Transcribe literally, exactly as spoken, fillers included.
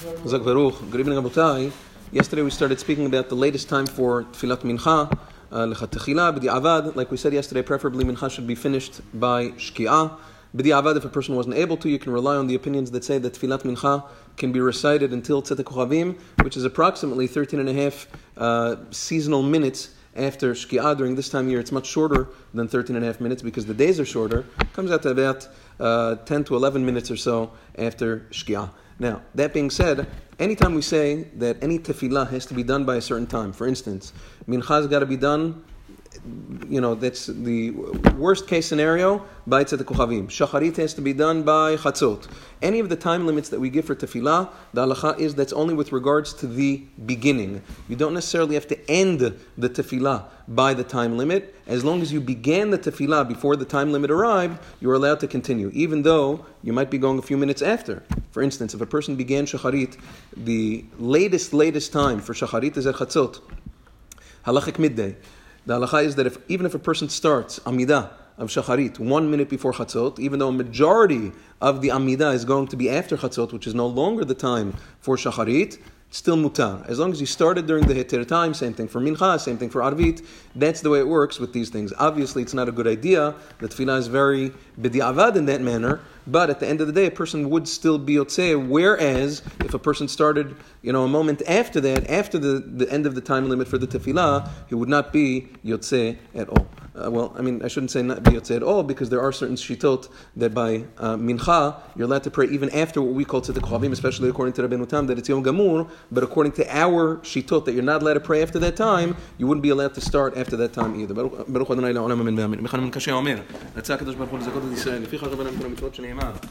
Zak Baruch. Good evening, Abotai. Yesterday we started speaking about the latest time for Tfilat Mincha, Lechat Techila, B'di Avad. Like we said yesterday, preferably Mincha should be finished by Shki'ah. B'di Avad, if a person wasn't able to, you can rely on the opinions that say that Tfilat Mincha can be recited until Tzedek Kochavim, which is approximately thirteen and a half uh, seasonal minutes after Shki'ah. During this time of year, it's much shorter than thirteen and a half minutes because the days are shorter. It comes out to about uh, ten to eleven minutes or so after Shki'ah. Now, that being said, anytime we say that any tefillah has to be done by a certain time, for instance, mincha's got to be done, you know, that's the worst case scenario, by Tzedek Kochavim. Shacharit has to be done by Chatzot. Any of the time limits that we give for tefillah, the halacha is that's only with regards to the beginning. You don't necessarily have to end the tefillah by the time limit. As long as you began the tefillah before the time limit arrived, you're allowed to continue, even though you might be going a few minutes after. For instance, if a person began Shacharit, the latest, latest time for Shacharit is at Chatzot, halachic midday. The halacha is that if even if a person starts Amidah of Shacharit one minute before Chatzot, even though a majority of the Amidah is going to be after Chatzot, which is no longer the time for Shacharit, it's still mutar. As long as you started during the Heter time, same thing for Mincha, same thing for Arvit, that's the way it works with these things. Obviously, it's not a good idea. The Tefillah is very b'di'avad in that manner, but at the end of the day, a person would still be yotzei, whereas if a person started, you know, a moment after that, after the, the end of the time limit for the tefillah, he would not be yotzei at all. Uh, well, I mean, I shouldn't say not be yotzei at all, because there are certain shitot that by uh, mincha, you're allowed to pray even after what we call tzedek kochavim, especially according to Rabbeinu Tam, that it's yom gamur, but according to our shitot, that you're not allowed to pray after that time, you wouldn't be allowed to start after that time either. Baruch Adonai la'olam amen v'amen.